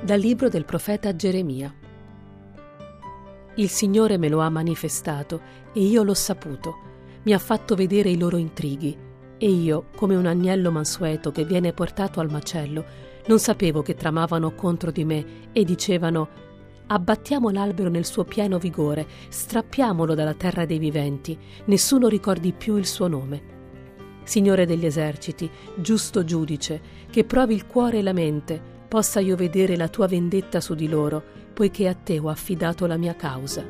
Dal libro del profeta Geremia. Il Signore me lo ha manifestato e io l'ho saputo. Mi ha fatto vedere i loro intrighi e io, come un agnello mansueto che viene portato al macello, non sapevo che tramavano contro di me e dicevano: abbattiamo l'albero nel suo pieno vigore, strappiamolo dalla terra dei viventi, nessuno ricordi più il suo nome. Signore degli eserciti, giusto giudice, che provi il cuore e la mente, possa io vedere la tua vendetta su di loro, poiché a te ho affidato la mia causa.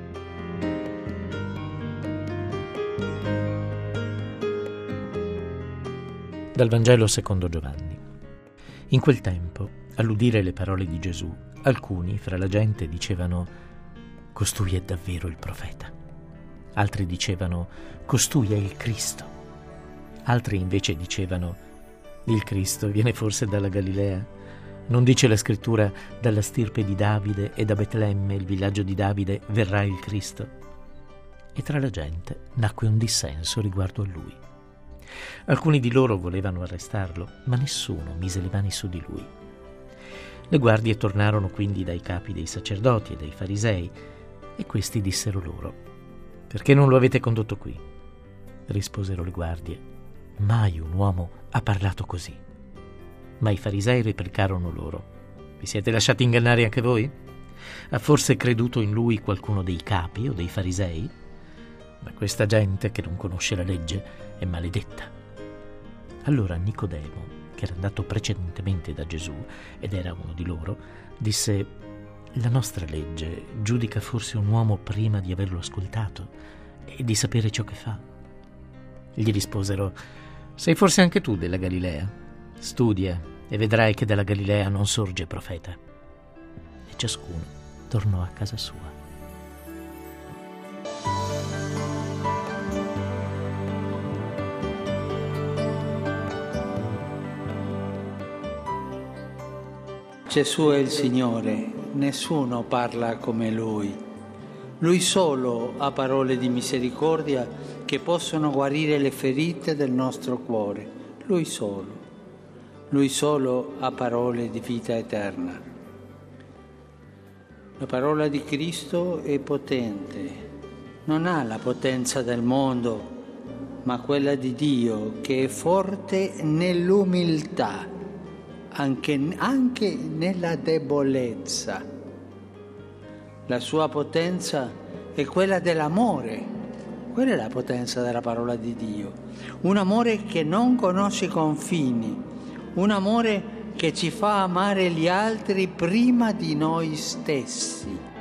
Dal Vangelo secondo Giovanni. In quel tempo, all'udire le parole di Gesù, alcuni fra la gente dicevano: costui è davvero il profeta. Altri dicevano: costui è il Cristo. Altri invece dicevano: il Cristo viene forse dalla Galilea? Non dice la scrittura: dalla stirpe di Davide e da Betlemme, il villaggio di Davide, verrà il Cristo? E tra la gente nacque un dissenso riguardo a lui. Alcuni di loro volevano arrestarlo, ma nessuno mise le mani su di lui. Le guardie tornarono quindi dai capi dei sacerdoti e dei farisei, e questi dissero loro: perché non lo avete condotto qui? Risposero le guardie: mai un uomo ha parlato così. Ma i farisei replicarono loro: vi siete lasciati ingannare anche voi? Ha forse creduto in lui qualcuno dei capi o dei farisei? Ma questa gente che non conosce la legge è maledetta. Allora Nicodemo, che era andato precedentemente da Gesù ed era uno di loro, disse: la nostra legge giudica forse un uomo prima di averlo ascoltato e di sapere ciò che fa. Gli risposero: sei forse anche tu della Galilea? Studia e vedrai che dalla Galilea non sorge profeta. E ciascuno tornò a casa sua. Gesù è il Signore, nessuno parla come Lui. Lui solo ha parole di misericordia che possono guarire le ferite del nostro cuore. Lui solo. Lui solo ha parole di vita eterna. La parola di Cristo è potente, non ha la potenza del mondo, ma quella di Dio, che è forte nell'umiltà, anche nella debolezza. La sua potenza è quella dell'amore. Quella è la potenza della parola di Dio. Un amore che non conosce confini. Un amore che ci fa amare gli altri prima di noi stessi.